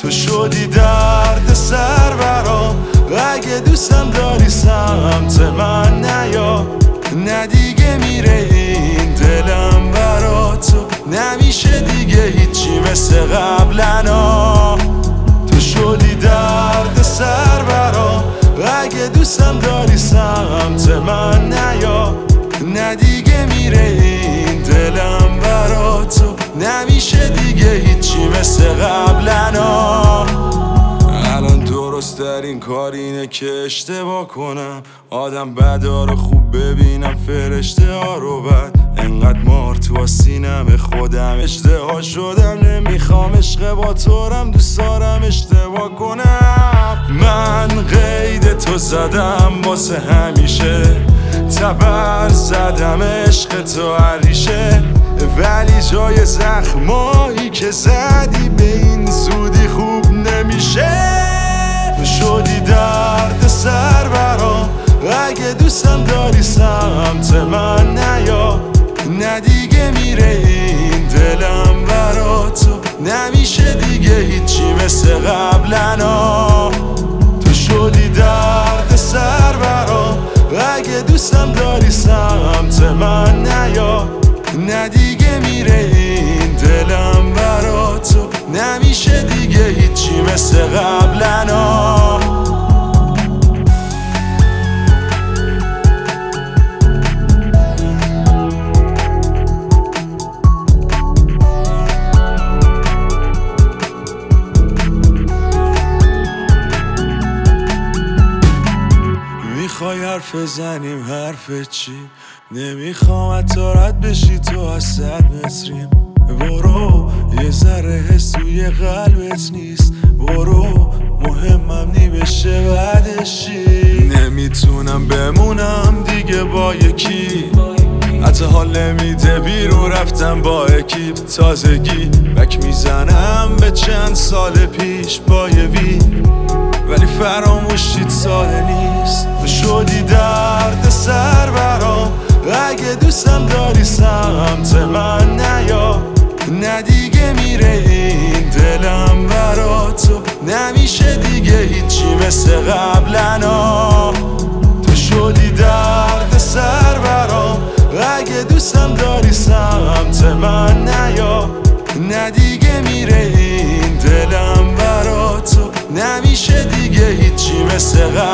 تو شدی درد سر برام. اگه دوستم داری سمت من نیا، نه دیگه میره این دلم برا تو، نمیشه دیگه هیچی مثل قبلنا. تو شدی درد سر برام. اگه دوستم داری سمت من نیا، نه دیگه میره این دلم برا تو، نمیشه دیگه هیچی مثل قبلنا. الان درست در این کار اینه که اشتباه کنم، آدم بدا رو خوب ببینم، فرشته ها رو بد. انقدر مار تو سینم خودم اشتباه شدم، نمیخوام عشق با تورم، دوست دارم اشتباه کنم. من قید تو زدم واسه همیشه، تبر زدم عشق تو عریشه، ولی جای زخمایی که زدی به این زودی خوب نمیشه. تو شدی درد سر برام. اگه دوستم داری سمت من نیا، نه دیگه میره این دلم برا تو، نمیشه دیگه هیچی مثل قبلنا. تو شدی درد سر برام. اگه دوستم داری سمت من نیا، نه دیگه میره این دلم برا تو، نمیشه دیگه هیچی مثل قبلنا. میخوای حرف بزنیم حرف چی؟ نمیخوام حتی رد بشی، تو از 100 متریم. برو یه ذره حس توی قلبت نیست، برو مهمم نی بشه بعدش چی؟ نمیتونم بمونم دیگه با یکی، حتی حال نمیده بیرون رفتم با اکیپ. تازگی بک میزنم به چند سال پیش با یه ولی فراموشیت ساده نیست. تو شدی درد سر برام. اگه دوستم داری سمت من نیا، نه دیگه میره این دلم برا تو، نمیشه دیگه هیچی مثل قبلنا. تو شدی درد سر برام. اگه دوستم داری سمت من نیا، نه دیگه میره این دلم برا تو، نمیشه دیگه هیچی مثل قبلنا.